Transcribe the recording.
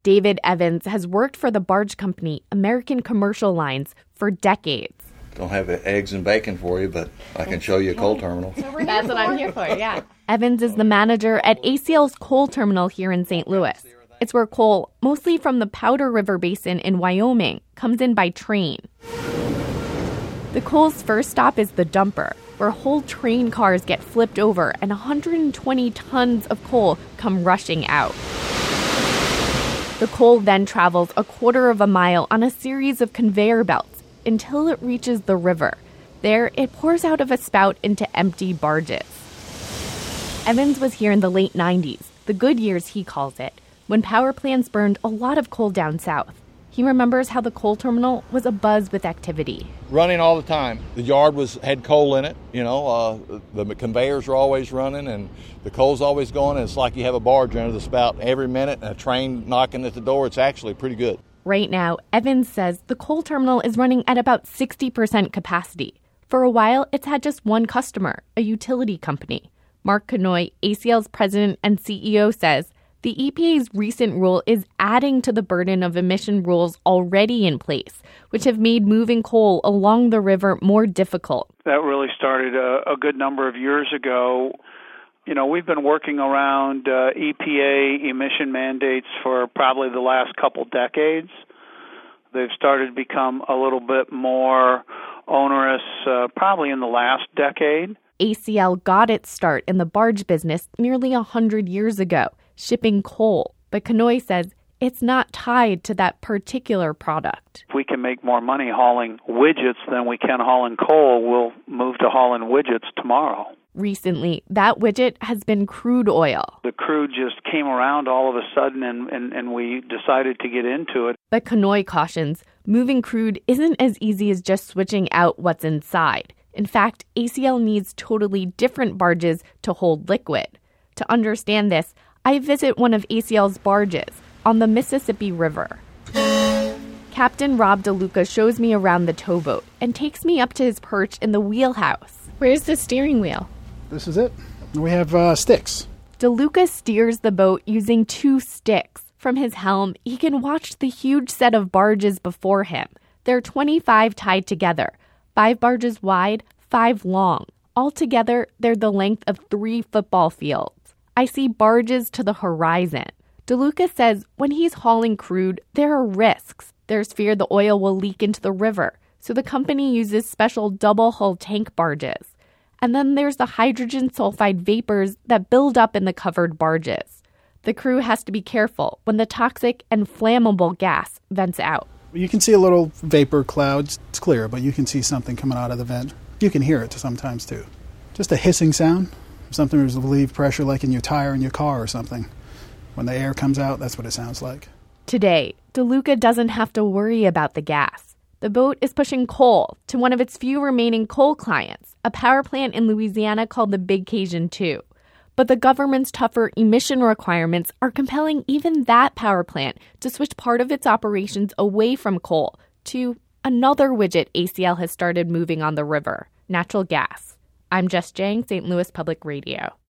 David Evans has worked for the barge company American Commercial Lines for decades. Don't have eggs and bacon for you, but I can show you a coal terminal. That's what I'm here for, yeah. Evans is the manager at ACL's coal terminal here in St. Louis. It's where coal, mostly from the Powder River Basin in Wyoming, comes in by train. The coal's first stop is the dumper, where whole train cars get flipped over and 120 tons of coal come rushing out. The coal then travels a quarter of a mile on a series of conveyor belts until it reaches the river. There, it pours out of a spout into empty barges. Evans was here in the late 90s, the good years he calls it, when power plants burned a lot of coal down south. He remembers how the coal terminal was abuzz with activity. Running all the time. The yard had coal in it, the conveyors are always running and the coal's always going. And it's like you have a barge under the spout every minute and a train knocking at the door. It's actually pretty good. Right now, Evans says the coal terminal is running at about 60% capacity. For a while, it's had just one customer, a utility company. Mark Conoy, ACL's president and CEO, says the EPA's recent rule is adding to the burden of emission rules already in place, which have made moving coal along the river more difficult. That really started a good number of years ago. We've been working around EPA emission mandates for probably the last couple decades. They've started to become a little bit more onerous probably in the last decade. ACL got its start in the barge business nearly 100 years ago, shipping coal. But Conoy says it's not tied to that particular product. If we can make more money hauling widgets than we can hauling coal, we'll move to hauling widgets tomorrow. Recently, that widget has been crude oil. The crude just came around all of a sudden and we decided to get into it. But Conoy cautions, moving crude isn't as easy as just switching out what's inside. In fact, ACL needs totally different barges to hold liquid. To understand this, I visit one of ACL's barges on the Mississippi River. Captain Rob DeLuca shows me around the towboat and takes me up to his perch in the wheelhouse. Where's the steering wheel? This is it. We have sticks. DeLuca steers the boat using 2 sticks. From his helm, he can watch the huge set of barges before him. There are 25 tied together, 5 barges wide, 5 long. Altogether, they're the length of 3 football fields. I see barges to the horizon. DeLuca says when he's hauling crude, there are risks. There's fear the oil will leak into the river, so the company uses special double-hull tank barges. And then there's the hydrogen sulfide vapors that build up in the covered barges. The crew has to be careful when the toxic and flammable gas vents out. You can see a little vapor cloud. It's clear, but you can see something coming out of the vent. You can hear it sometimes, too. Just a hissing sound. Something to relieve pressure like in your tire in your car or something. When the air comes out, that's what it sounds like. Today, DeLuca doesn't have to worry about the gas. The boat is pushing coal to one of its few remaining coal clients, a power plant in Louisiana called the Big Cajun 2. But the government's tougher emission requirements are compelling even that power plant to switch part of its operations away from coal to another widget ACL has started moving on the river, natural gas. I'm Jess Jang, St. Louis Public Radio.